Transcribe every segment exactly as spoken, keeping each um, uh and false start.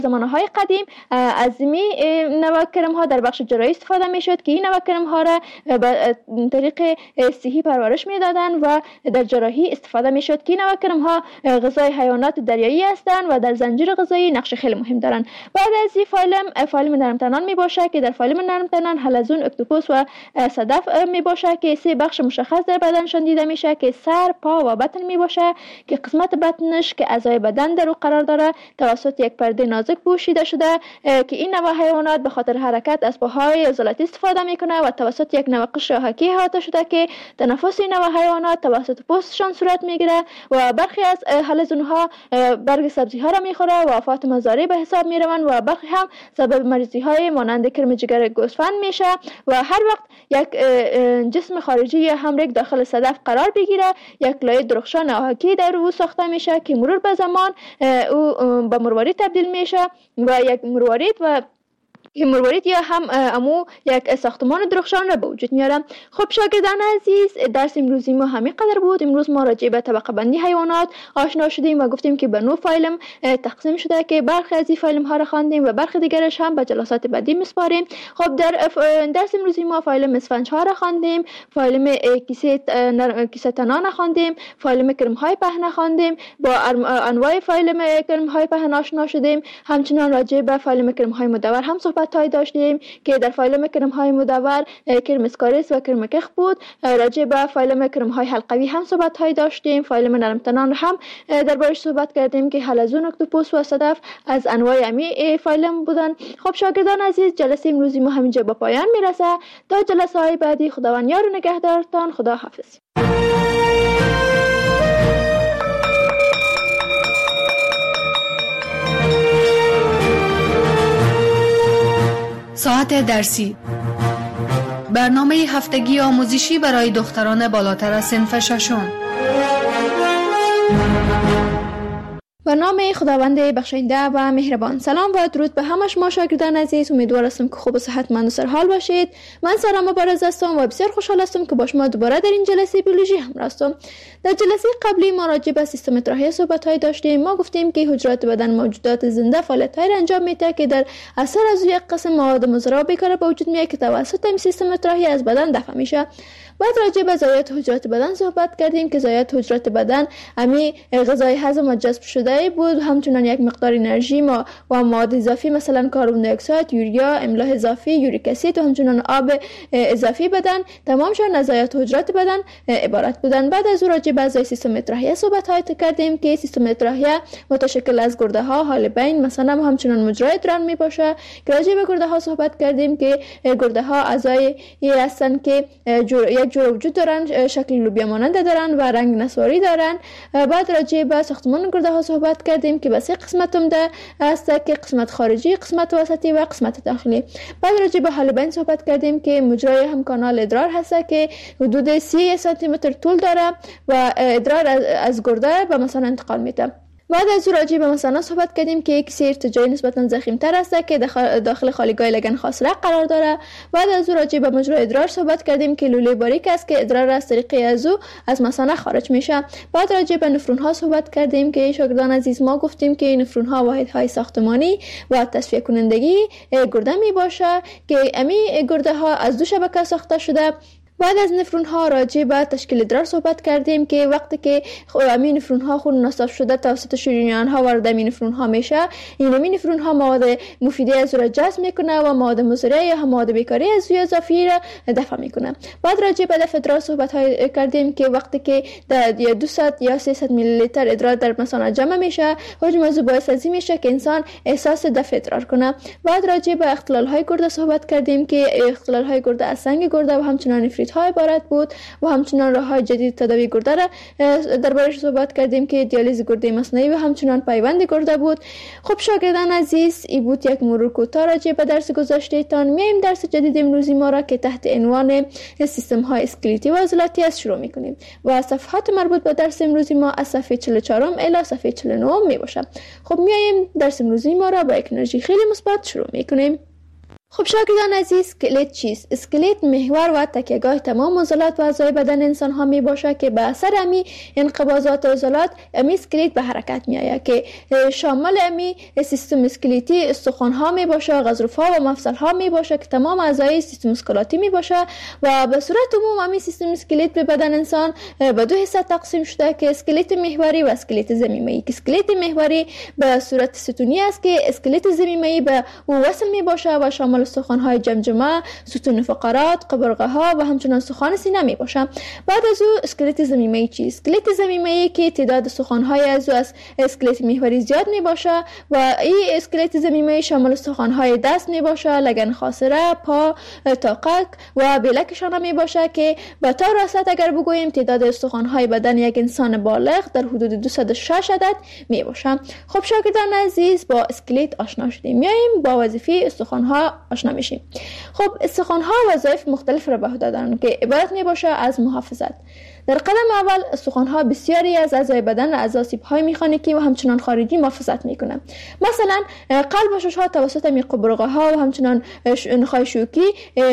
زمانهای قدیم از می نوع کرم ها در بخش جراحی استفاده می شد که این نوع کرم ها را به طریق صحی پرورش می دادن و در جراحی استفاده می شد که این نوع کرم ها غذای حیوانات دریایی هستند و در زنجیر غذایی نقش خیلی مهم دارند. بعد از این فایلم فایلم نرمتنان می باشه که در فایلم نرمتنان حلزون، اکتوپوس و صدف می باشه که سه بخش مشخص در بدنشان دیده میشه که سر، پا و بطن می باشه که قسمت بطنش که اعضای بدن در او قرار داره توسط یک پرده نازک پوشیده شده که این نوع حیوانات به خاطر حرکت از پاهای عضلاتی استفاده میکنه و توسط یک نوع قشر حکی احاطه شده که تنفس این نوع حیوانات توسط پوستشان صورت میگیره و برخی از حلزون ها برگ سبزی ها را میخوره و آفات مزارع به حساب میروند و برخی هم سبب مریضی های مانند کرم جگر گوسفند میشه و هر وقت یک جسم خارجی یا همرگ داخل صدف قرار بگیره یک لایه درخشان آهکی در او ساخته میشه که مرور به زمان او به مروارید تبدیل میشه و یک مروارید و این مروارید یا هم امو یک ساختمان درخشان را به وجود میاره. خب شاگردان عزیز، درس امروزی ما همین قدر بود. امروز ما راجع به طبقه بندی حیوانات آشنا شدیم و گفتیم که به نوع فایلم تقسیم شده که برخی از این فایلم ها را خواندیم و برخی دیگرش هم به جلسات بعدی میسپاریم. خب در درس امروزی ما فایلم اسفنج ها را خواندیم، فایلم کیسه کیسه تنان خواندیم، فایلم کرم های پهن خواندیم، با انواع فایلم کرم های پهن آشنا شدیم. همچنین راجع به فایلم کرم های مدور هم صحبت تای داشتیم که در فایلم کرم های مدور کرم اسکاریس و کرم کخ بود. راجع به فایلم کرم های حلقوی هم صحبت های داشتیم. فایلم نرمتنان هم دربارش صحبت کردیم که حلزون، اکتوپوس و صدف از انواع امی فایلم بودن. خب شاگردان عزیز، جلسه امروزی ما همینجا به پایان میرسه. تا جلسه های بعدی خداوند یار و نگهدارتان. خدا حافظ. ساعت درسی، برنامه هفتگی آموزشی برای دختران بالاتر از صنف ششم. به نام خداوند بخشنده و مهربان. سلام و درود به همه شما شاگردان عزیز. امیدوار هستم که خوب و صحتمند و سرحال باشید. من سارا مبارز هستم و بسیار خوشحال هستم که با شما دوباره در این جلسه بیولوژی همراه هستم. در جلسه قبلی ما راجع به سیستم اطراحی صحبت‌های داشتیم. ما گفتیم که حجرات بدن موجودات زنده فعالیت‌های را انجام میده که در اثر از یک قسم مواد مضر بیکار به وجود میاد که توسط این سیستم اطراحی از بدن دفع میشه. بعد راجع به ضایعات حجرات بدن صحبت کردیم که ضایعات حجرات بدن امی غذای هضم و جذب شده بود، همچنین یک مقدار انرژی ما و مواد اضافی مثلا کربن دی اکساید، یوریا، املاح اضافی، یوریک اسید و همچنین آب اضافی بدن تمامشون از ضایعات حجرات بدن عبارت بودن. بعد از راجع به اعضای سیستم اطراحیه صحبت های کردیم که سیستم اطراحیه متشکل از گرده ها، حالبین مثلا همچنین مجرای ادرار می باشه. که راجع به گرده ها صحبت کردیم که گرده ها اعضای هستند که یک جور وجود دارن، شکل لوبیا مانند دارن و رنگ نسواری دارن. بعد راجع به ساختمان گرده ها صحبت کردیم که به سه قسمت عمده است که قسمت خارجی، قسمت وسطی و قسمت داخلی. بعد راجع به حالبین صحبت کردیم که مجرای هم کانال ادرار هست که حدود سی سانتی متر طول داره و ادرار از گرده به مثلا انتقال میده. بعد از او راجع به مثلا صحبت کردیم که یک سیر ارتجاعی نسبتا ضخیم‌تر است که داخل خالیگاه لگن خاصره قرار داره. بعد از او راجع به مجرای ادرار صحبت کردیم که لوله باریک است که ادرار از طریق از او از مثانه خارج میشه. بعد راجع به نفرون ها صحبت کردیم که شاگردان عزیز ما گفتیم که نفرون ها واحدهای ساختمانی و تصفیه کنندگی گرده می باشه که امی گرده ها از دو شبکه ساخته شده. بعد از نفرون ها راجع به تشکیل ادرار صحبت کردیم که وقتی که امین نفرون ها خون نصف شده توسط شریان ها وارد امین نفرون ها میشه، این امین نفرون ها مواد مفیده از را جذب میکنه و مواد مضره یا مواد بیکاری از اضافی را دفع میکنه. بعد راجع به دفع ادرار صحبت های کردیم که وقتی که در دویست یا سیصد میلی لیتر ادرار در مثانه جمع میشه، حجم از باعث از این میشه که انسان احساس دفع ادرار کنه. بعد راجع به اختلال های گرده صحبت کردیم که اختلال های گرده از سنگ گرده و همچنین نفریت های عبارت بود و همچنین راه‌های جدید تداوی گرده را دربارش صحبت کردیم که دیالیز گرده مصنوعی و همچنین پیوند گرده بود. خب شاگردان عزیز، این بود یک مرور کوتاه راجع به درس گذشته تان. میایم درس جدید امروزی ما را که تحت عنوان سیستم های اسکلتی و عضلاتی است شروع میکنیم و صفحات مربوط به درس امروزی ما از صفحه چهل و چهار الی صفحه چهل و نه می باشه. خب میایم درس امروزی ما را با یک انرژی خیلی مثبت شروع میکنیم. خب شاگردان عزیز، اسکلت چیست؟ اسکلت محور و تکیهگاه تمام عضلات و اعضای بدن انسان ها می باشه که به اثر امی انقباضات عضلات امی اسکلت به حرکت می آید که شامل امی سیستم اسکلتی استخوان ها می باشه، غضروف ها و مفصل ها می باشه که تمام اعضای سیستم اسکلاتی می باشه و به صورت عموم امی سیستم اسکلت به بدن انسان به دو حصه تقسیم شده که اسکلت محوری و اسکلت ضمیمه‌ای. که اسکلت محوری به صورت ستونی است که اسکلت ضمیمه‌ای به او وصل می باشه و شامل استخوان‌های جمجمه، ستون فقرات، قبرقه ها و همچنان استخوان سینه می باشه. بعد از او اسکلت ضمیمه‌ای چیست؟ اسکلت ضمیمه‌ای که تعداد استخوان‌های از او از اسکلت محوری زیاد می باشه و این اسکلت ضمیمه‌ای شامل استخوان‌های دست می باشه، لگن خاصره، پا، طاقک و بلکشان می باشه که به طور راست اگر بگوییم تعداد استخوان‌های بدن یک انسان بالغ در حدود دویست و شش عدد می باشه. خب شاگردان عزیز، با اسکلت آشنا شدیم. میایم با وظیفه استخوان‌ها آشنا میشیم. خب استخوان‌ها وظایف مختلف را به عهده دارند که عبارت می باشه از محافظت. در قدم اول استخوان‌ها بسیاری از اعضای بدن اعضا سیب‌های مکانیکی و همچنان خارجی محافظت می‌کنند. مثلا قلب و شش‌ها توسط می قبرقه‌ها و همچنان نخاع شوکی،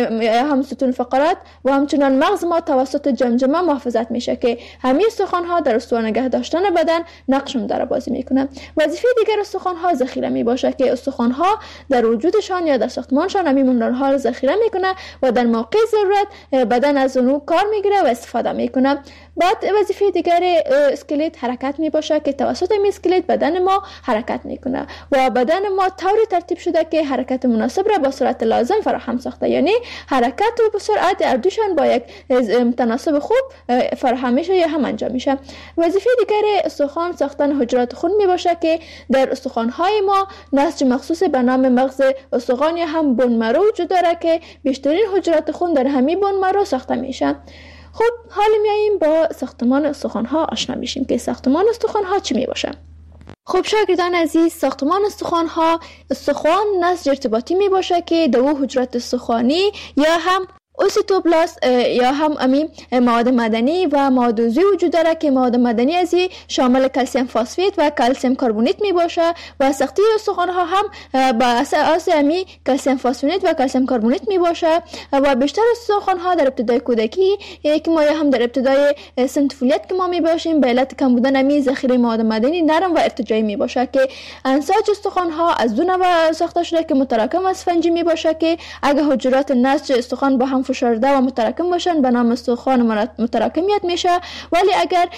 هم ستون فقرات و همچنان مغز ما توسط جمجمه محافظت میشه که همین استخوان‌ها در استوار نگه داشتن بدن نقش مدار بازی میکنند. وظیفه دیگر استخوان‌ها ذخیره میباشه که استخوان‌ها در وجودشان یا در ساختمانشان همین مونرال‌ها را ذخیره میکنه و در موقع ضرورت بدن از اون کار میگیره و استفاده میکنه. بعد وظیفه دیگر اسکلت حرکت می باشه که توسط این اسکلت بدن ما حرکت میکنه و بدن ما طوری ترتیب شده که حرکت مناسب را با سرعت لازم فراهم ساخته، یعنی حرکت و سرعت اردوشان با یک تناسب خوب فراهم میشه یا هم انجام میشه. وظیفه دیگر استخوان ساختن حجرات خون می باشه که در استخوان‌های ما نسج مخصوص به نام مغز استخوان یا هم بون مرو وجود داره که بیشترین حجرات خون در همین بون مرو ساخته میشه. خب حالا میاییم با ساختمان استخوان‌ها آشنا میشیم که ساختمان استخوان‌ها چی می باشه. خب شاگردان عزیز، ساختمان استخوان‌ها استخوان نسج ارتباطی می باشه که دو حجرات استخوانی یا هم اوسیتوبلاست یا هم امی مواد مدنی و مواد عضوی وجود داره که مواد مدنی ازی شامل کلسیم فسفید و کلسیم کربونیت می باشه و ساخته استخوان‌ها هم با اساس امی کلسیم فسفید و کلسیم کربونیت می باشه و بیشتر استخوان‌ها در ابتدای کودکی که ما هم در ابتدای سن طفولیت که ما می باشیم به علت کم بودن امی ذخیره مواد مدنی نرم و ارتجاعی می باشه که انساج استخوان‌ها از دو نوع ساخته شده که متراکم و اسفنجی می باشه که اگه حجرات نسج استخوان با هم فشرده و متراکم باشن به نام استخوان متراکمیت میشه، ولی اگر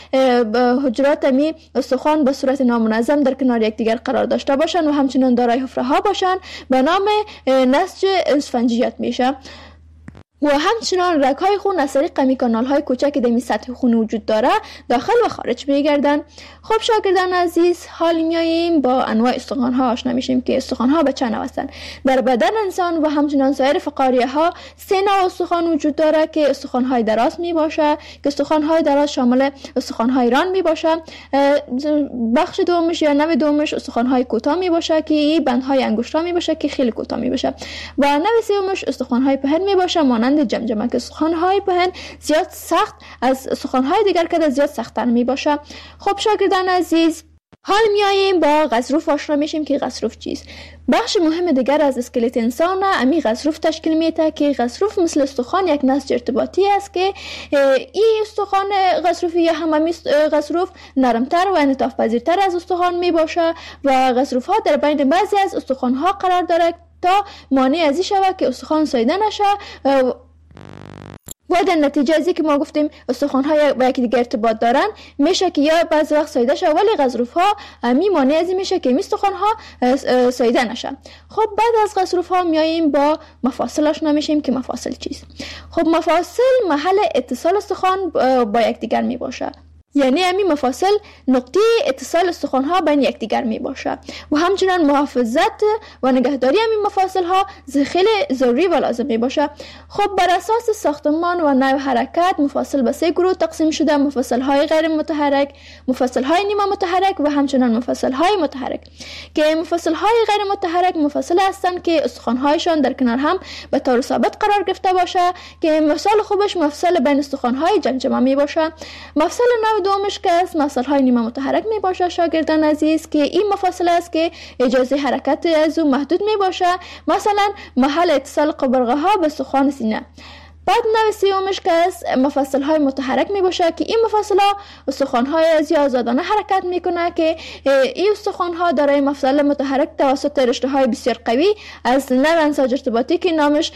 حجرات می استخوان به صورت نامنظم در کنار یکدیگر قرار داشته باشن و همچنین دارای حفره ها باشن به نام نسج اسفنجیت میشه. و همچنان رگ‌های خون از طریق امی کانال‌های کوچک در سطح خون وجود داره داخل و خارج میگردن. خب شاگردان عزیز، حال میاییم با انواع استخوان‌ها آشنا میشیم که استخوان‌ها به چند نوع هستند. در بدن انسان و همچنان سایر فقاریه‌ها سه نوع استخوان وجود داره که استخوان‌های دراز میباشه که استخوان‌های دراز شامل استخوان‌های ران میباشه. بخش دومش یا نوع دومش استخوان‌های کوتاه میباشه که این بندهای انگشت‌ها میباشه که خیلی کوتاه میباشه و نوع سومش استخوان‌های پهن میباشه مانند جمجمه که استخوان‌های پهن زیاد سخت از استخوان‌های دیگر که زیاد سخت‌تر میباشه. خب شاگردان عزیز، حال میاییم با غضروف آشنا میشیم که غضروف چیست. بخش مهم دیگر از اسکلت انسان امی غضروف تشکیل میده که غضروف مثل استخوان یک نسج ارتباطی است که این استخوان غضروفی یا هم امی غضروف نرمتر و انعطاف پذیرتر از استخوان میباشه و غضروف ها در بین بعضی از استخوان ها قرار داره تا مانع از این شود که استخوان ساییده نشه و در نتیجه ازی که ما گفتیم استخوان‌ها با یکی دیگر ارتباط دارن میشه که یا بعض وقت ساییده شه ولی غضروف‌ها می مانع ازی میشه که می استخوان‌ها ساییده نشه. خب بعد از غضروف‌ها میاییم با مفاصل آشنا میشیم که مفاصل چیست. خب مفاصل محل اتصال استخوان با یکدیگر می باشه، یعنی همین مفاصل نقطه اتصال استخوان‌ها بین یکدیگر می باشه و همچنین محافظت و نگهداری همین مفاصل ها خیلی ضروری و لازم می باشه. خب بر اساس ساختمان و نوع حرکت مفاصل به سه گروه تقسیم شده: مفاصل های غیر متحرک، مفاصل های نیمه متحرک و همچنین مفاصل های متحرک. که مفاصل های غیر متحرک مفاصل هستند که استخوان هایشان در کنار هم به طور ثابت قرار گرفته باشه که مثال خوبش مفصل بین استخوان های جمجمه می باشه. مفصل نوع دومش که است مفصل های نیمه متحرک می باشه شاگردان عزیز، که این مفاصل است که اجازه حرکت از او محدود می باشه، مثلا محل اتصال قبرقه ها به استخوان سینه. بعد نوع سیومش که است مفصل های متحرک می باشه که این مفصل ها استخوان های از یا آزادانه حرکت می کنه که این استخوان ها دارای مفصل متحرک توسط رشته های بسیار قوی از نوع انساج ارتباطی که نامش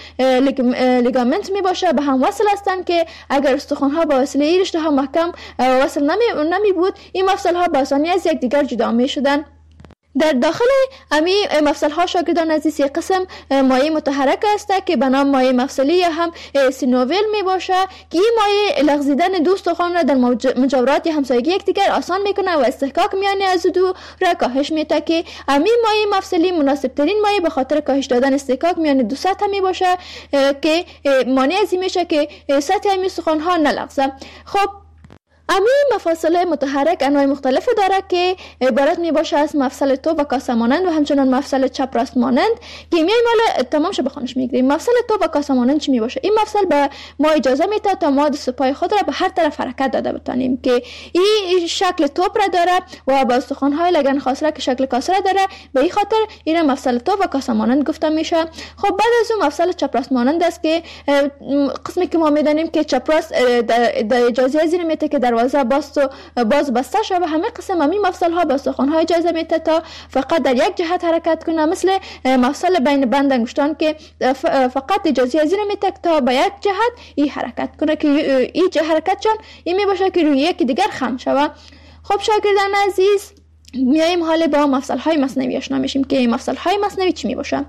لیگامنت می باشه به هم وصل هستند که اگر استخوان ها با وسیله این رشته ها محکم وصل نمی, نمی بود این مفصل ها با آسانی از یکدیگر جدا می شدن. در داخل امی مفصل ها شاگردان عزیز یک قسم مایع متحرک است که به نام مایع مفصلی یا هم سینوویل می باشه که این مایع لغزیدن دو استخوان را در مجاورات همسایگی یکدیگر آسان میکنه و استحکاک میان از دو را کاهش میده که امی مایع مفصلی مناسب ترین مایع به خاطر کاهش دادن استحکاک میان دو سطح می باشه که مانع از این میشه که سطح امی استخوان ها نلغزه. خب امی مفاصل متحرک انواع مختلف داره که عبارت می باشه از مفصل تو و کاسه مانند و همچنان مفصل چپ راست مانند که میای مال تمام شو بخونش میگیریم. مفصل تو و کاسه مانند چی می باشه؟ این مفصل به ما اجازه میده تا ما دست پای خود را به هر طرف حرکت داده بتانیم که این شکل توپ را داره و با استخوان های لگن خاصره که شکل کاسه را داره، به این خاطر این مفصل تو و کاسه مانند گفته میشه. خب بعد از اون مفصل چپ راست مانند است که قسمی که ما میدانیم که چپ راست در اجازه از این میده که دروازه باز و باز بسته شده و همه قسم همین مفصل ها با استخوان های اجازه میده تا فقط در یک جهت حرکت کنه، مثل مفصل بین بند انگشتان که فقط اجازه از این میده تا به یک جهت این حرکت کنه که این حرکت چون این می باشه که روی یکی دیگر خم شود. خب شاگردان عزیز میایم حالا با مفصل های مصنوی آشنا میشیم که مفصل های مصنوی چی می باشه.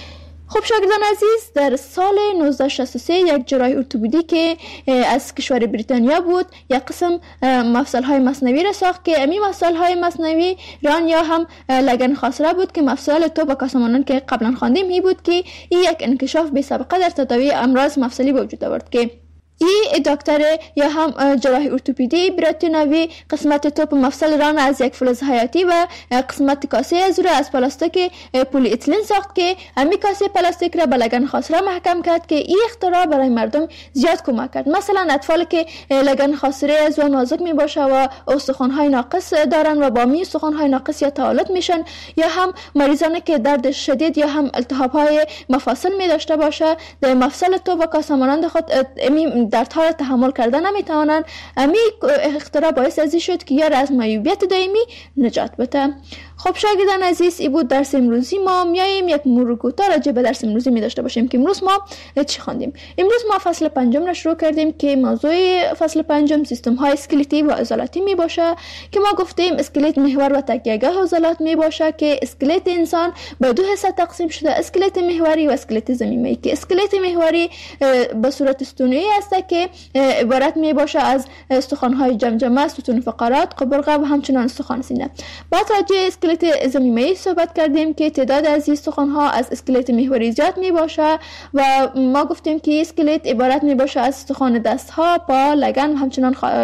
خب شاگردان عزیز در سال نوزده شصت و سه یک جراح ارتوپدی که از کشور بریتانیا بود یک قسم مفصل های مصنوی را ساخت که امی مفصل های مصنوی ران یا هم لگن خاصره بود که مفصل تو و کاسه مانند که قبلا خواندیم هی بود که این یک انکشاف بی سابقه در تداوی امراض مفصلی به وجود آورد که این دکتر یا هم جراح ارتوپدی بریتانیایی قسمت توپ مفصل ران از یک فلز حیاتی و قسمت کاسه از را از پلاستیک پلی اتیلن ساخت که امی کاسه پلاستیک را به لگن خاصره محکم کرد که این اختراع برای مردم زیاد کمک کرد. مثلا اطفال که لگن خاصره از و نازک می باشه و استخوان های ناقص دارن و با می استخوان های ناقص یا تعالت میشن یا هم مریضانی که درد شدید یا هم التهاب های مفاصل می داشته باشه در مفصل توپ و کاسه مانند خود امی دردها را تحمل کردن نمیتوانند. امی اختراع باعث ازی شد که یار از معیوبیت دائمی نجات بده. خب شاگردان عزیز این بود درس امروزی ما. میاییم یک مرور کوتاه راجع به درس امروزی می داشته باشیم که امروز ما چی خواندیم. امروز ما فصل پنجم را شروع کردیم که موضوع فصل پنجم سیستم های اسکلتی و عضلاتی می باشه که ما گفتیم اسکلت محور و تکیه‌گاه عضلات می باشه که اسکلت انسان به دو حصه تقسیم شده، اسکلت محوری و اسکلت ضمیمی که اسکلت محوری به صورت ستونی است که عبارت می باشه از استخوان های جمجمه، ستون فقرات، قبرقه و همچنان استخوان سینه. بعد راجع اسکلت ضمیمی صحبت کردیم که تعداد از استخوان ها از اسکلت محوری زیاد می باشه و ما گفتیم که اسکلت عبارت می باشه از استخوان دست ها، پا، لگن و همچنان خ...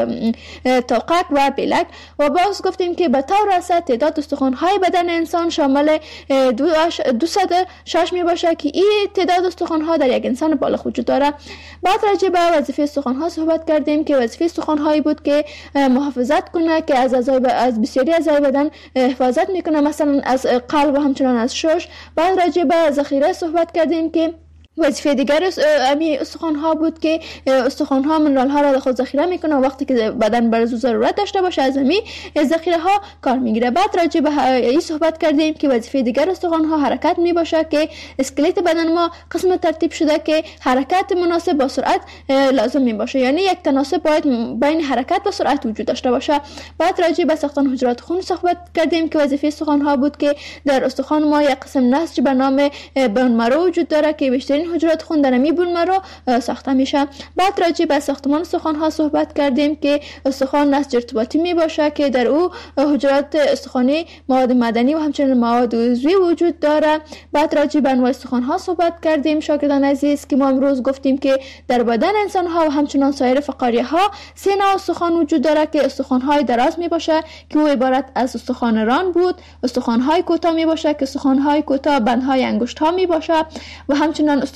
توقک و بلک و باز گفتیم که به طور راست تعداد استخوان های بدن انسان شامل دویست و شش می باشه که این تعداد استخوان ها در یک انسان بالغ وجود داره. بعد راجع به وظیفه استخوان ها صحبت کردیم که وظیفه استخوان هایی بود که محافظت کنه که از اعضای از بسیاری اعضای بدن حفاظت میکنه، مثلا از قلب و همچنان از شش. بعد راجع به ذخیره صحبت کردیم که وظیفه دیگر امی استخوان ها بود که استخوان ها منرال ها را خود ذخیره میکنه و وقتی که بدن برای ضرورت داشته باشه از امی ذخیره ها کار میگیره. بعد راجع به این صحبت کردیم که وظیفه دیگر استخوان ها حرکت میباشه که اسکلت بدن ما قسم ترتیب شده که حرکت مناسب با سرعت لازم میباشه، یعنی یک تناسب باید بین حرکت و سرعت وجود داشته باشه. بعد راجع به ساختن حجرات خون صحبت کردیم که وظیفه استخوان ها بود که در استخوان ما یک قسم نسج به نام بون مرو وجود داره که بیشترین حجرات خون در امی بون مرو ساخته میشه. بعد راجع به ساختمان استخوان ها صحبت کردیم که استخوان نسج ارتباطی می باشه که در او حجرات استخوانی، مواد مدنی و همچنین مواد عضوی وجود داره. بعد راجع به انواع استخوان ها صحبت کردیم شاگردان عزیز که ما امروز گفتیم که در بدن انسان ها و همچنین سایر فقاریه ها سه نوع استخوان وجود داره که استخوان های دراز می باشه که او عبارت از استخوان ران بود، استخوان های کوتاه می باشه که استخوان های کوتاه بند های انگشت ها می باشه و همچنین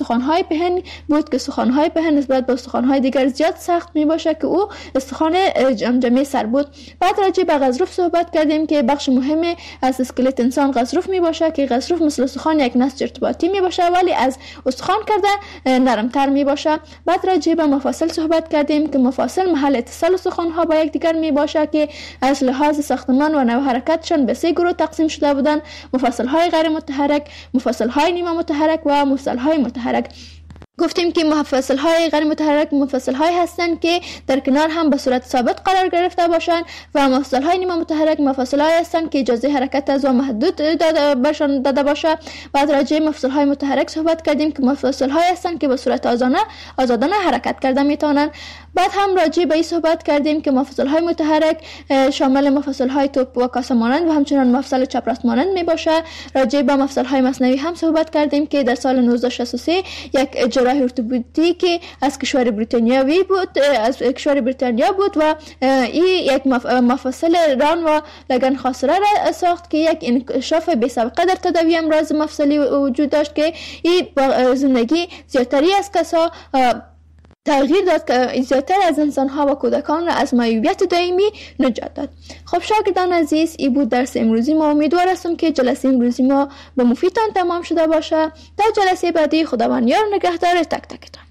استخوان‌های پهن بود که استخوان‌های پهن نسبت به استخوان‌های دیگر زیاد سخت میباشه که او استخوان جمجمه سر بود. بعد راجع به غضروف صحبت کردیم که بخش مهمی از اسکلت انسان غضروف میباشه که غضروف مثل استخوان یک نسج ارتباطی میباشه ولی از استخوان کرده نرمتر میباشه. بعد راجع به مفاصل صحبت کردیم که مفاصل محل اتصال استخوان‌ها با یکدیگر میباشه که از لحاظ ساختمان و نوع حرکتشان به سه گروه تقسیم شده بودند: مفاصل‌های غیر متحرک، مفاصل‌های نیمه متحرک و مفاصل‌های متحرک. گفتیم که مفاصل‌های غیر متحرک مفاصل‌هایی هستند که در کنار هم به صورت ثابت قرار گرفته باشند و مفاصل‌های نیمه متحرک مفاصل‌هایی هستند که اجازه حرکت از و محدود داده باشند داده باشه. بعد راجع به مفاصل‌های متحرک صحبت کردیم که مفاصل‌هایی هستند که به صورت آزادانه آزادانه حرکت کرده میتونن. بعد هم راجع به این صحبت کردیم که مفاصل‌های متحرک شامل مفاصل‌های توپ و کاسه مانند و همچنین مفصل چپ راست مانند میباشه. راجع به مفصل‌های مصنوعی هم صحبت کردیم که در سال نوزده شصت و سه یک جراح ارتوپدی که از کشور بریتانیایی بود از کشور بریتانیا بود و این یک مفصل ران و لگن خاصره را ساخت که یک انکشاف بی سابقه در تداوی امراض مفصلی وجود داشت که این با زندگی زیادتری از کسا تغییر داد که زیادتر از انسان‌ها و کودکان را از معیوبیت دائمی نجات داد. خب شاگردان عزیز، این بود درس امروزی ما. امیدوار هستم که جلسه امروزی ما به مفیدتان تمام شده باشه. تا جلسه بعدی خداوند یار و نگهدار تک تکتان.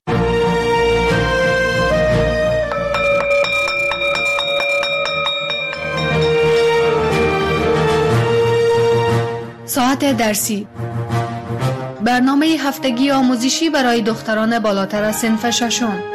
ساعت درسی، برنامه هفتگی آموزشی برای دختران بالاتر از صنف ششم.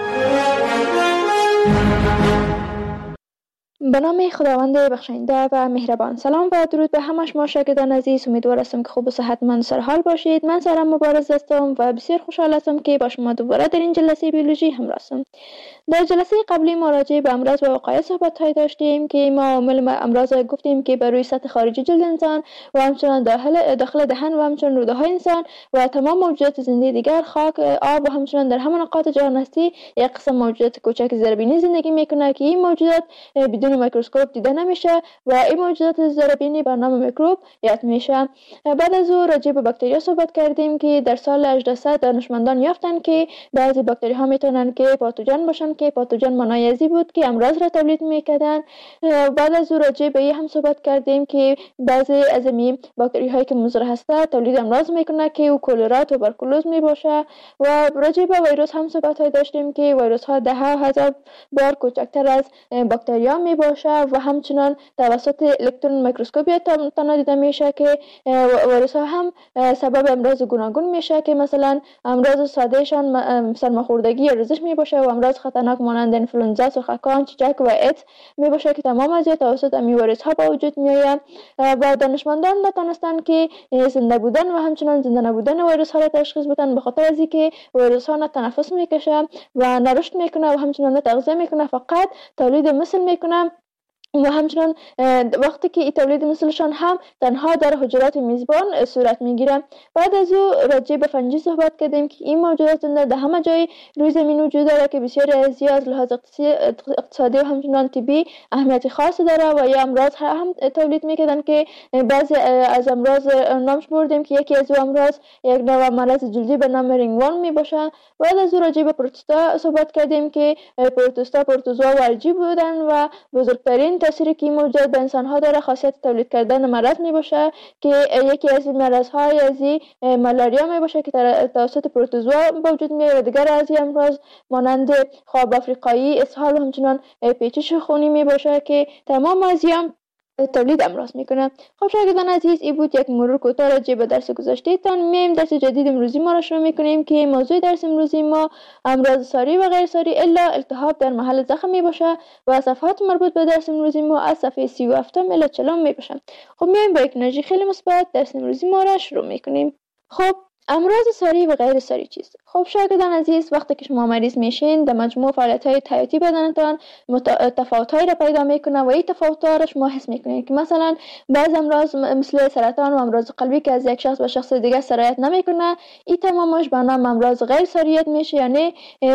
به نام خداوند بخشنده و مهربان. سلام و درود به همه شما شاگردان عزیز. امیدوار هستم که خوب و صحتمند و سرحال باشید. من سارا مبارز هستم و بسیار خوشحال هستم که با شما دوباره در این جلسه بیولوژی همراه هستم. در جلسه قبلی ما راجع به امراض و وقایع صحبت های داشتیم که ما عوامل امراض گفتیم که بر روی سطح خارجی جلد انسان و همچنین داخل داخل دهن و همچنین روده های انسان و تمام موجودات زنده دیگر، خاک، آب و همچنین در همه نقاط جهان هستی یک قسم موجودات کوچک زیربینی زندگی میکنه که این موجودات بدون میکروسکوپ دیده نمیشه و این موجودات زیربینی به نام میکروب یاد میشه. بعد از او راجع به باکتریا صحبت کردیم که در سال هجده صد دانشمندان یافتن که بعضی باکتری ها میتونن که پاتوژن باشن که پاتوژن مانایزی بود که امراض را تولید میکردن. بعد از او راجع به این هم صحبت کردیم که بعضی از این باکتری هایی که مضر هسته تولید امراض میکنه که او کلرا، توبرکولوز میباشه. و راجع به ویروس هم صحبت های داشتیم که ویروس ها ده هزار بار کوچکتر از باکتریا میباشه و همچنان توسط الکترون میکروسکوپی تنها دیده میشه که ویروس ها هم سبب امراض گوناگون میشه که مثلا امراض ساده شان سرماخوردگی یا رزش میباشه و امراض خطرناک مانند انفلوئنزا، سرخکان، چیچک و ایدز میباشه که تمام از توسط امی ویروس ها به وجود میآید. و دانشمندان نتونستن که زنده بودن و همچنان زنده نبودن ویروس ها را تشخیص بدن به خاطر از اینکه ویروس ها نه تنفس میکشه و نه رشد میکنه و همچنان نه تغذیه میکنه، فقط تولید مثل میکنه و همچنان وقتی که این تولید مثلشان هم تنها در حجرات میزبان صورت میگیره. بعد از او راجع به فنجی صحبت کردیم که این موجودات زنده در همه جای روی زمین وجود داره که بسیاری از زیاد لحاظ اقتصادی و همچنان طبی اهمیت خاصی داره و یا امراض هم تولید میکردن که بعضی از امراض نامش بردیم که یکی از امراض یک نوع مرض جلدی به نام رینگوان میباشه. بعد از او راجع به پروتوستا صحبت کردیم که پروتوستا پروتوزوا و الژی بودن و بزرگترین تأثیری که موجود به انسان ها داره خاصیت تولید کردن مرض می باشه که یکی از این مرض های از این مالاریا می باشه که توسط پروتوزوا به وجود میاد و دیگر از این امراض مانند خواب افریقایی، اسهال و همچنان پیچش خونی می باشه که تمام از این تولید امراض میکنه. خب شاگردان عزیز، این بود یک مرور کوتاه راجع به درس گذشته تان. میم درس جدید امروزی ما را شروع میکنیم که موضوع درس امروزی ما امراض ساری و غیر ساری الا التهاب در محل زخم می باشه و صفحات مربوط به درس امروزی ما از صفحه سی و هفت الی چهل می باشه. خب میم با یک انرژی خیلی مثبت درس امروزی ما را شروع میکنیم. خب امراض ساری و غیر ساری چیست؟ خب شاگردان عزیز، وقتی که شما مریض میشین در مجموع فعالیت‌های حیاتی بدنتان تفاوت‌هایی را پیدا میکنه و این تفاوت‌ها را شما حس میکنید که مثلا بعض امراض مثل سرطان و امراض قلبی که از یک شخص به شخص دیگه سرایت نمیکنه، این تمامش به نام امراض غیر ساریت میشه. یعنی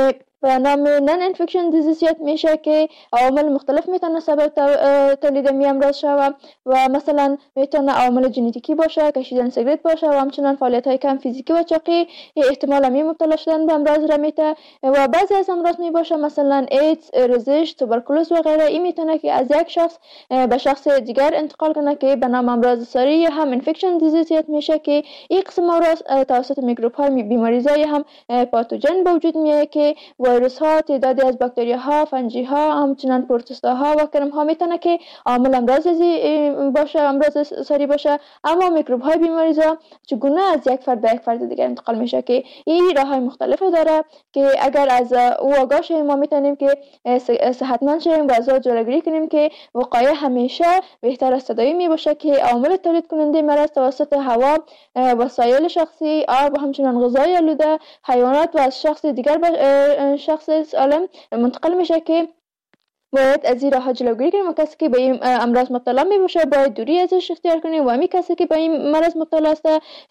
و نام نان انفکشن دیزیز یاد میشه که عوامل مختلف میتونه سبب تولید می امراض شود و مثلا میتونه عوامل ژنتیکی باشه، کشیدن سیگرت باشه و همچنین فعالیت های کم فیزیکی و چاقی احتمال می مبتلا شدن به امراض را میته و بعضی از امراض می باشه مثلا ایدز، ریزش، توبرکولوز و غیره. این میتونه که از یک شخص به شخص دیگر انتقال کنه که به نام امراض ساری یا هم انفکشن دیزیز یاد میشه که این قسم امراض توسط میکروب های بیماریزای هم پاتوژن به وجود میاد که ویروس ها، تعدادی از باکتری ها، فنجی ها، همچنین پروتوزوا ها و کرم ها میتونه که عامل امراض باشه، امراض ساری باشه. اما میکروب های بیماریزا چگونه از یک فرد به یک فرد دیگر انتقال میشه که این راه های مختلف داره که اگر از او آگاه شیم ما میتونیم که صحتمند شیم و از آن جلوگیری کنیم که وقایع همیشه بهتر از تداوی می باشه که عوامل تولید کننده مرض توسط هوا، وسایل شخصی، آب و همچنین غذای آلوده، حیوانات و از شخص دیگر به شخص سالم منتقل میشه که باید از این راه جلوگیری کنیم و کسی که به این امراض مبتلا می باشه باید دوری ازش اختیار کنیم و همین کسی که به این مرض مبتلا است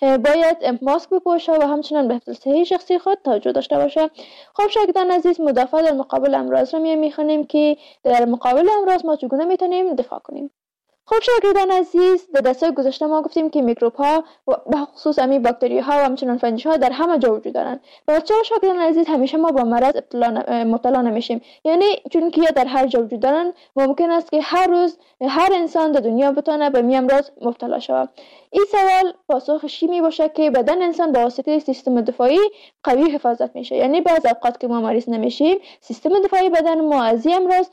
باید ماسک بپوشه و همچنین به حفظ صحی شخصی خود توجه داشته باشه. خب شاگردان عزیز، مدافع در مقابل امراض رو میخوانیم که در مقابل امراض ما چگونه میتونیم دفاع کنیم. خب شاگردان عزیز، در درس‌های گذشته ما گفتیم که میکروب ها و به خصوص امی باکتری ها و همچنین فنجی ها در همه جا وجود دارند و چرا شاگردان عزیز همیشه ما با مرض مبتلا نمیشیم؟ یعنی چون که در هر جا وجود دارند ممکن است که هر روز هر انسان در دنیا بتونه به می امراض مبتلا شود. این سوال پاسخش می باشه که بدن انسان با واسطه سیستم دفاعی قوی حفاظت میشه. یعنی بعض اوقات که ما مریض نمیشیم سیستم دفاعی بدن ما از این امراض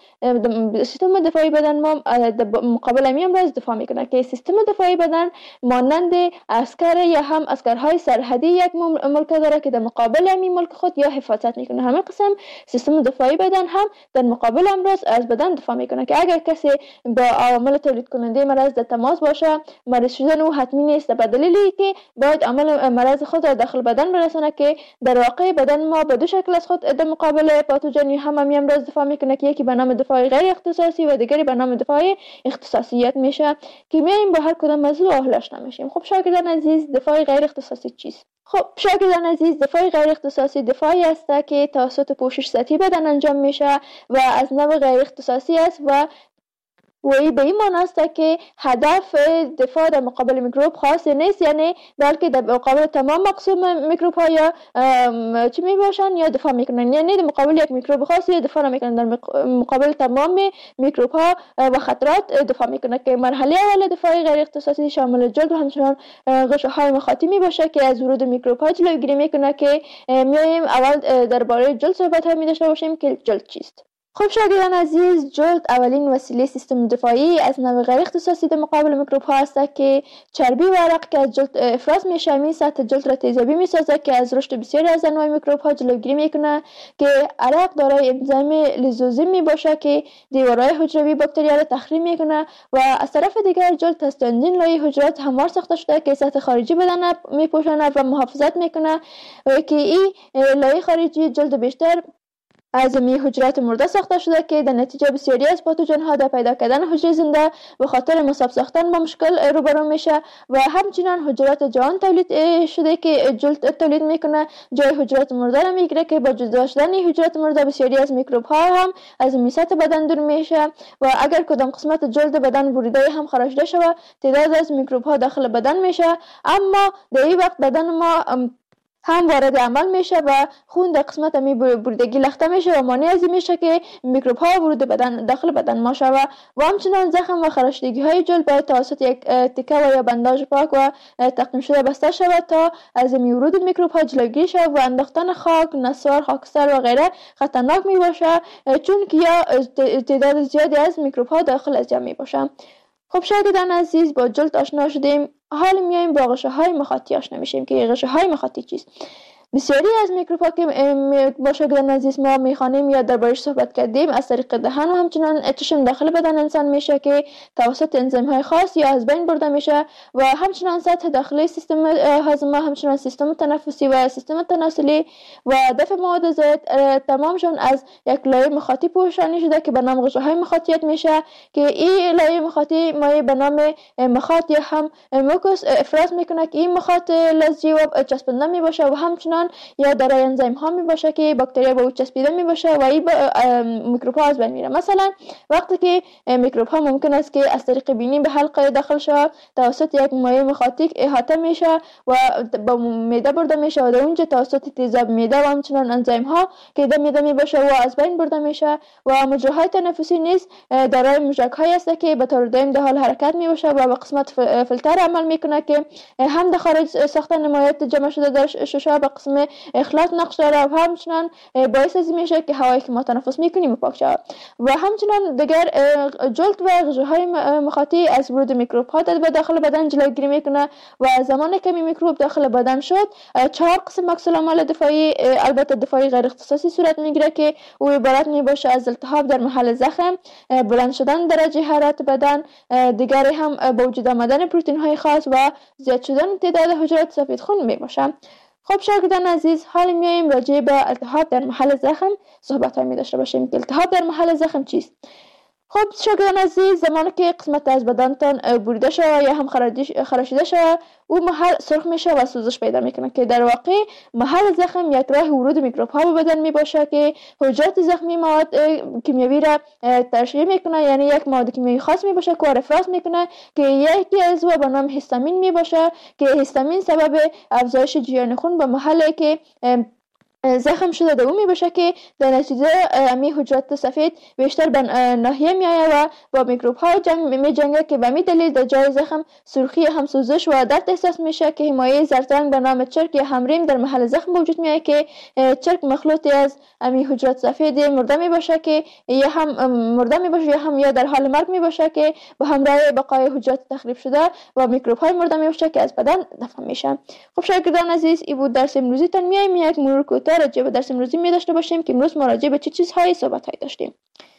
سیستم دفاعی بدن ما مقابل می امراض دفاع میکنه که سیستم دفاعی بدن مانند عسکر یا هم عسکرهای سرحدی یک ملک داره که در مقابل این ملک خود یا حفاظت میکنه. همین قسم سیستم دفاعی بدن هم در مقابل امراض از بدن دفاع میکنه که اگر کسی با عوامل تولید کننده مرض در تماس باشه مریض شدن او حتمی نیست به دلیلی که باید عامل مرض خود را داخل بدن برسانه که در واقع بدن ما به دو شکل از خود در مقابل پاتوژن هم می امراض دفاع میکنه که یکی به نام دفاع غیر اختصاصی و دیگری به نام دفاع اختصاصیت میشه که میایم با هر کدام از او آهلش نمیشیم. خب شاگردان عزیز، دفاع غیر اختصاصی چیست؟ خب شاگردان عزیز، دفاع غیر اختصاصی دفاعی است که توسط پوشش سطحی بدن انجام میشه و از نوع غیر اختصاصی است و و ای به این معنی است که هدف دفاع در مقابل میکروب خاصی نیست، یعنی بلکه در مقابل تمام مقسوم میکروب ها یا چی می باشن یا دفاع میکنن. یعنی در مقابل یک میکروب خاصی دفاع نمیکنن، در مقابل تمام میکروب ها و خطرات دفاع میکنه که مرحله اول دفاع غیر اختصاصی شامل جلد و همچنین غشا های مخاطی می باشه که از ورود میکروب ها جلوگیری میکنه که میایم اول درباره جلد صحبت ها می داشته باشیم که جلد چیست. خب شاگردان عزیز، جلد اولین وسیله سیستم دفاعی از نوع غیر اختصاصی در مقابل میکروب ها است که چربی و عرق که از جلد افراز میشه می سطح جلد را تیزابی میسازه که از رشد بسیاری از انواع میکروب ها جلوگیری میکنه که عرق دارای انزیم لیزوزیم می باشه که دیوارهای حجروی باکتریا را تخریب میکنه و از طرف دیگر جلد از چندین لایه حجرات هموار ساخته شده که سطح خارجی بدن میپوشانه و محافظت میکنه و که این لایه خارجی جلد بیشتر از می حجرات مرده ساخته شده که در نتیجه بسیاری از پاتوژن ها در پیدا کردن حجره زنده به خاطر مصاب ساختن با مشکل روبرو میشه و همچنین حجرات جوان تولید شده که جلد تولید میکنه جای حجرات مرده را میگیره که با جدا شدن حجرات مرده بسیاری از میکروب ها هم از میسات بدن دور میشه و اگر کدام قسمت جلد بدن بریده هم خارجده شود تعداد از میکروب ها داخل بدن میشه، اما در این وقت بدن ما هم وارد عمل میشه و خون در قسمت می بریدگی لخته میشه و مانع از این میشه که میکروب ها ورود بدن داخل بدن ما شود و همچنان زخم و خراشیدگی های جلد باید توسط یک تکه و یا بنداژ پاک و تعقیم شده بسته شود تا از می ورود میکروب ها جلوگیری شود و انداختن خاک، نسوار، خاکستر و غیره خطرناک می باشه چون که یا تعداد زیادی از میکروب ها داخل از جمع می باشه. خب شاگردان عزیز، با جلد آشنا شدیم، حال میایم با غشاهای مخاطی آشنا میشیم که غشاهای مخاطی چیست. بسیاری از میکروب ها که با شاگردان عزیز ما میخوانیم یا دربارش صحبت کردیم از طریق دهن و همچنان چشم داخل بدن انسان میشه که توسط انزیم های خاص یا از بین برده میشه و همچنان سطح داخلی سیستم هاضمه، همچنان سیستم تنفسی و سیستم تناسلی و دفع مواد زائد تمامشون از یک لایه مخاطی پوشانی شده که به نام غشاهای مخاطیت میشه که این لایه مخاطی مایع به نام مخاط یا هم موکوس افراز میکنه که این مخاط لزجی و چسبنده میباشه و همچنان همچنان یا دارای انزیم ها می باشه که باکتریا به او چسبیده می باشه و این میکروب ها از بین میره. مثلا وقتی که میکروب ها ممکن است که از طریق بینی به حلق داخل شود، توسط یک مایع مخاطی احاطه میشه و به معده برده میشه و در اونجا توسط تیزاب معده و همچنان انزیم ها که در معده می باشه و از بین برده میشه. و مجراهای تنفسی نیز دارای موشک های است که به طور دائم در حال حرکت می باشه و به قسمت فیلتر عمل میکنه که هم در خارج ساختن مایعات جمع شده در ششا به قسم اخلاط نقش داره و همچنان باعث از میشه که هوایی که ما تنفس میکنیم پاک شود. و همچنان دیگر جلد و غشاهای مخاطی از ورود میکروب ها در داخل بدن جلوگیری میکنه و زمانی که میکروب داخل بدن شد چهار قسم عکس العمل دفاعی، البته دفاعی غیر اختصاصی صورت میگیره که او عبارت میباشه از التهاب در محل زخم، بلند شدن درجه حرارت بدن، دیگری هم به وجود آمدن پروتئین های خاص و زیاد شدن تعداد حجرات سفید خون میباشه. خب شاگردان عزیز، حالا میایم راجع به التهاب در محل زخم صحبت های می داشته باشیم که التهاب در محل زخم چیست. خب شاگردان عزیز، زمانی که قسمت از بدنتان بریده شود یا هم خراشیده شود، او محل سرخ میشه و سوزش پیدا میکنه که در واقع محل زخم یک راه ورود میکروب ها به بدن میباشه که حجرات زخمی مواد کیمیایی را ترشح میکنه، یعنی یک مواد کیمیایی خاص میباشه که افراز میکنه که یکی از او به نام هیستامین میباشه که هیستامین سبب افزایش جریان خون به محلی که زخم شده در اون می باشه که در نتیجه امی حجرات سفید بیشتر به ناحیه می آید و با میکروب ها جنگ می جنگه که به می دلیل در جای زخم سرخی هم سوزش و درد احساس میشه که حمایه زردرنگ به نام چرک یا همریم در محل زخم وجود میاد که چرک مخلوطی از امی حجرات سفید مرده می باشه که یا هم مرده می باشه یا هم یا در حال مرگ می باشه که به همراه بقای حجرات تخریب شده و میکروب های مرده می باشه که از بدن دفع میشه. خب شاگردان عزیز، این بود درس امروزی تان. میایم یک مرور راجع به درس امروزی می داشته باشیم که امروز ما راجع به چه چیزهایی صحبت های داشتیم.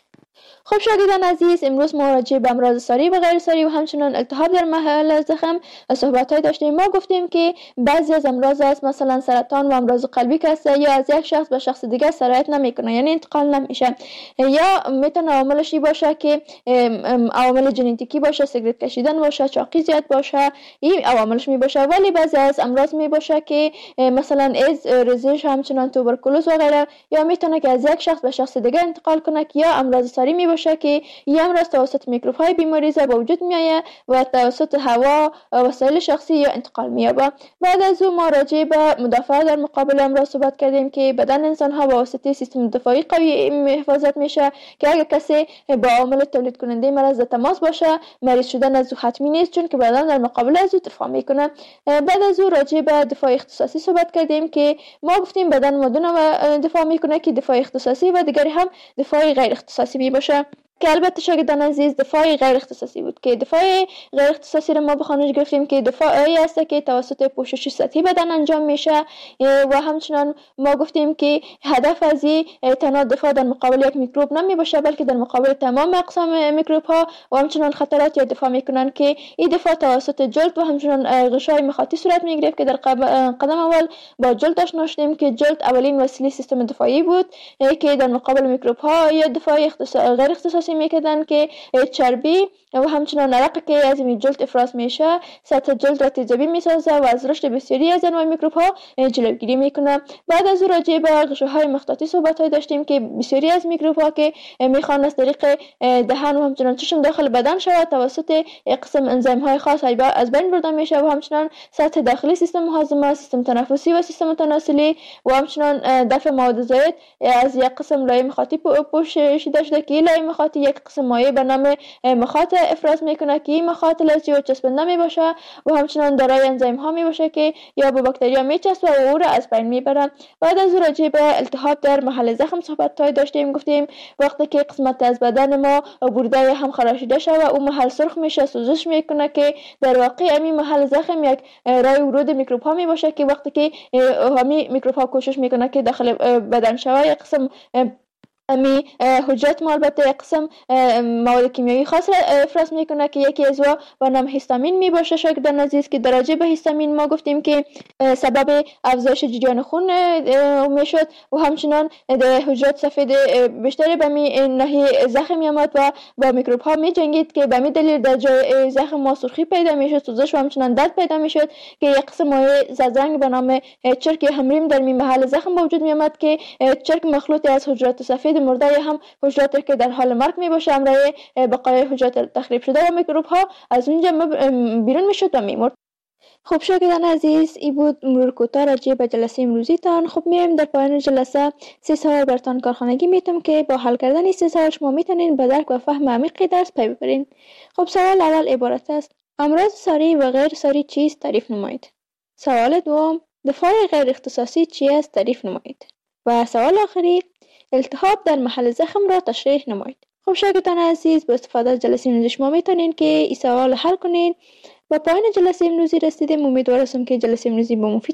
خب شاگردان عزیز، امروز ما راجع به امراض ساری و غیر ساری و همچنان التهاب در محل زخم صحبت های داشتیم. ما گفتیم که بعضی از امراض است، مثلا سرطان و امراض قلبی که است یا از یک شخص به شخص دیگر سرایت نمیکنه، یعنی انتقال نمیشه، یا میتونه عواملش باشه که عوامل ژنتیکی باشه، سیگرت کشیدن باشه، چاقی زیاد باشه، این عواملش می باشه. ولی بعضی از امراض می باشه که مثلا ایدز، ریزش، همچنان توبرکولوز و غیره، یا میتونه که از یک شخص به شخص دیگر انتقال کنه، یا امراض ساری می باشه که این امراض توسط میکروب های بیماریزا به وجود میآید و توسط هوا، وسایل شخصی یا انتقال مییابه. بعد از او ما راجع به مدافعت در مقابل امراض صحبت کردیم که بدن انسان ها به واسطه سیستم دفاعی قوی حفاظت میشه که اگر کسی با عامل تولید کننده مرض در تماس باشه، مریض شدن از او حتمی نیست، چون که بدن در مقابل از او دفاع میکنه. بعد از او راجع به دفاع اختصاصی صحبت کردیم که ما گفتیم بدن مدونه و دفاع میکنه که دفاع اختصاصی و دیگری هم دفاع غیر اختصاصی می باشه که البته شاگردان عزیز دفاع غیر اختصاصی بود که دفاع غیر اختصاصی رو ما به خانش گرفتیم که دفاعی است که توسط پوشش سطحی بدن انجام میشه و همچنان ما گفتیم که هدف از این تنها دفاع در مقابل یک میکروب نمی باشه، بلکه در مقابل تمام اقسام میکروب ها و همچنان خطرات یا دفاع میکنن که این دفاع توسط جلد و همچنان غشای مخاطی صورت میگرفت که در قدم اول با جلد آشنا شدیم که جلد اولین وسیله سیستم دفاعی بود که در مقابل میکروب ها یا دفاع غیر اختصاصی میکردن که چربی و همچنان عرق که از این جلد افراز میشه سطح جلد را تیزابی میسازه و از رشد بسیاری از انواع میکروب ها جلوگیری میکنه. بعد از راجع به غشاهای مخاطی صحبت های داشتیم که بسیاری از میکروب ها که میخوان از طریق دهان و همچنان چشم داخل بدن شود توسط قسم انزیم های خاص از بین برده میشه و همچنان سطح داخلی سیستم هاضمه، سیستم تنفسی و سیستم تناسلی و همچنان دفع مواد زائد از یک قسم لایه مخاطی پوشیده شده که لایه مخاطی یک قسم مایع به نام مخاط افراز میکنه که این مخاط لزجی و چسبنده می باشه و همچنان دارای انزیم ها می باشه که یا به باکتریا می چسبه و او را از بین می بره. بعد از راجع به التهاب در محل زخم صحبت های داشتیم. گفتیم وقتی که قسمت از بدن ما برده هم خراشیده شود او محل سرخ میشه، سوزش میکنه که در واقع همین محل زخم یک راه ورود میکروب ها می باشه که وقتی که همین میکروب ها کوشش میکنه که داخل بدن شود یک قسم امی حجرات ما البته یک قسم مواد کیمیایی خاص را افراز میکنه که یکی از و به نام هیستامین می باشه شاگردان عزیز، که در راجع به هیستامین ما گفتیم که سبب افزایش جریان خون میشد و همچنان در حجرات سفید بیشتری به می ناحیه زخم میامد و با میکروب ها می جنگید که به می دلیل در جای زخم ما سرخی پیدا میشد، سوزش و همچنان درد پیدا میشد که یک قسم مایع زرنگ به نام چرک همریم در می محل زخم به وجود میامد که چرک مخلوطی از حجرات سفید مرده یا هم حجراتی که در حال مرگ می باشه همراه بقای حجرات تخریب شده و میکروب ها از اونجا بیرون میشد و میمرد. خب شاگردان عزیز، ای بود مرور کوتاه راجع به جلسه امروزی تان. خب میایم در پایان جلسه سه سوال برتان کارخانگی میتونم که با حل کردن این سه سوال شما میتونین به درک و فهم عمیق درس پی ببرین. خب سوال اول عبارت است: امراض ساری و غیر ساری چیست؟ تعریف نمایید. سوال دوم: دفاع غیر اختصاصی چی است؟ تعریف نمایید. و سوال آخری: التهاب در محل زخم را تشریح نمایید. خب شاگردان عزیز، با استفاده از جلسه امروزی شما میتونین که این سوال حل کنین. با پایان جلسه امروزی رسیدیم. امیدوار هستم که جلسه امروزی با مفید